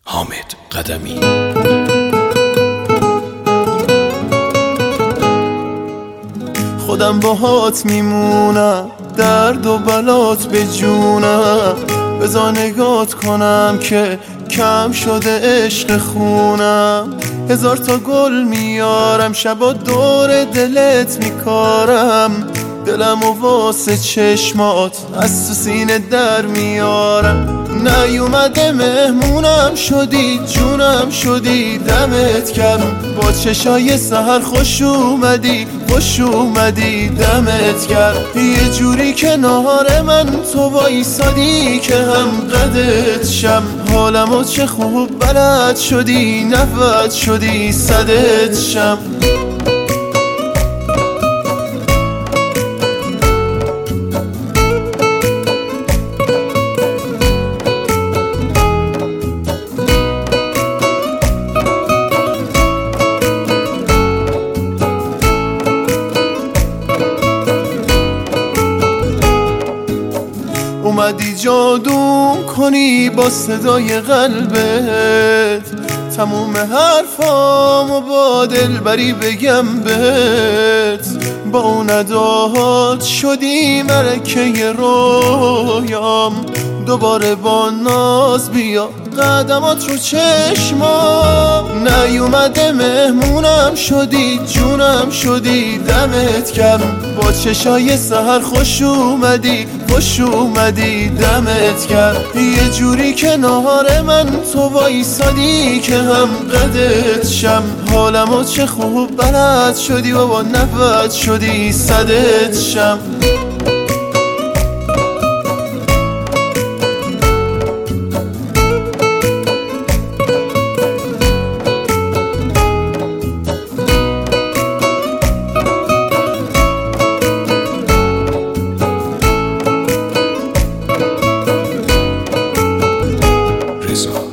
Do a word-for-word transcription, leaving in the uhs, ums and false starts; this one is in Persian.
حامد قدمی. خودم باهات میمونم، درد و بلات به جونم. بذار نگات کنم که کم شده عشق خونم. هزار تا گل میارم، شبا دور دلت میکارم. دلم و واسه چشمات از تو سینه در میارم. نیومده مهمونم شدی، جونم شدی، دمت گرم. با چشای سحر خوش اومدی، خوش اومدی، دمت گرم. یه جوری کنار من تو وایسادی که هم قدت شم. حالمو چه خوب بلد شدی، نفت شدی، صدت شم. اومدی جادو کنی با صدای قلبت، تموم حرفامو با دلبری بگم بهت. با اون اداهات شدی ملکه رویام. دوباره با ناز بیا قدمات رو چشمام. نیومده مهمونم شدی، جونم شدی، دمت گرم. با چشای سحر خوش اومدی، خوش اومدی، دمت گرم. یه جوری کنار من تو وایسادی که هم قدت شم. حالمو چه خوب بلد شدی و با نفت شدی، صدت شم. رضا